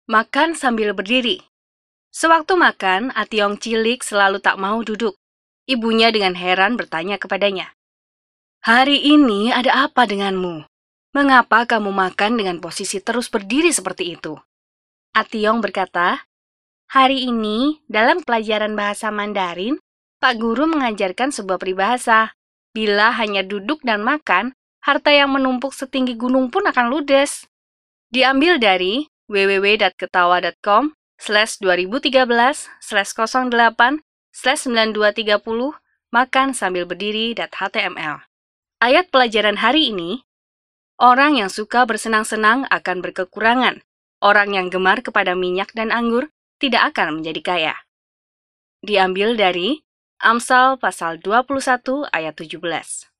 Makan sambil berdiri. Sewaktu makan, Ationg cilik selalu tak mau duduk. Ibunya dengan heran bertanya kepadanya, "Hari ini ada apa denganmu? Mengapa kamu makan dengan posisi terus berdiri seperti itu?" Ationg berkata, "Hari ini, dalam pelajaran bahasa Mandarin, Pak Guru mengajarkan sebuah peribahasa. Bila hanya duduk dan makan, harta yang menumpuk setinggi gunung pun akan ludes." Diambil dari www.2013/08/9230 makan sambil berdiri.html. Ayat pelajaran hari ini, orang yang suka bersenang-senang akan berkekurangan. Orang yang gemar kepada minyak dan anggur tidak akan menjadi kaya. Diambil dari Amsal pasal 21 ayat 17.